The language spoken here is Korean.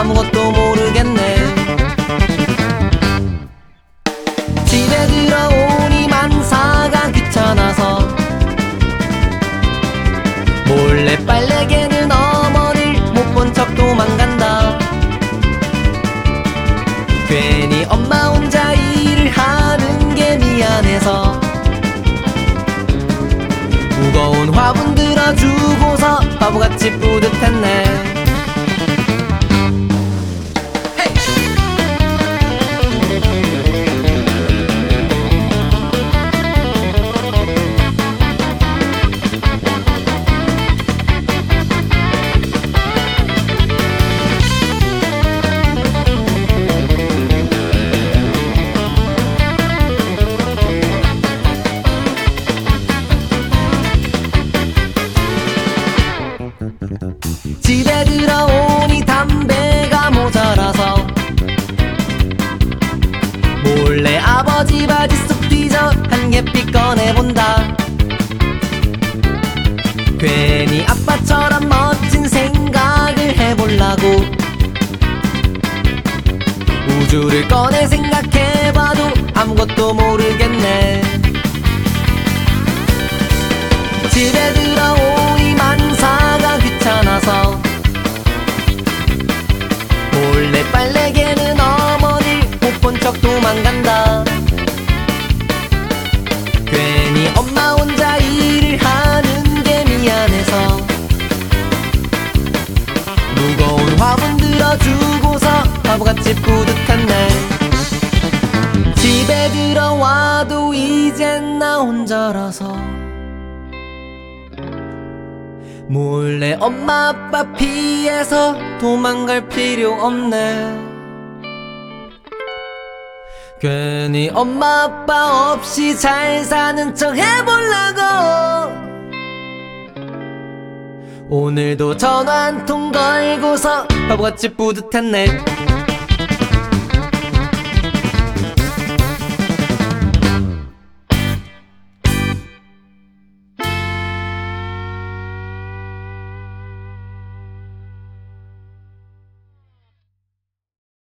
아무것도 모르겠네. 집에 들어오니 만사가 귀찮아서 몰래 빨래개는 어머니를 못 본 척 도망간다. 괜히 엄마 혼자 일을 하는 게 미안해서 무거운 화분 들어주고서 바보같이 뿌듯했네. 집에 들어오니 담배가 모자라서 몰래 아버지 바지 속 뒤져 한 개씩 꺼내본다. 괜히 아빠처럼 멋진 생각을 해보려고 우주를 꺼내 생각해봐도 아무것도 모르겠네. 집에 들어오니 만사가 귀찮아서 몰래 빨래개는 어머니를 못 본 척 도망간다. 괜히 엄마 혼자 일을 하는 게 미안해서 무거운 화분 들어주고서 바보같이 뿌듯했네. 집에 들어와도 이젠 나 혼자라서 몰래 엄마 아빠 피해서 도망갈 필요 없네. 괜히 엄마 아빠 없이 잘 사는 척 해보려고 오늘도 전화 한 통 걸고서 바보같이 뿌듯했네.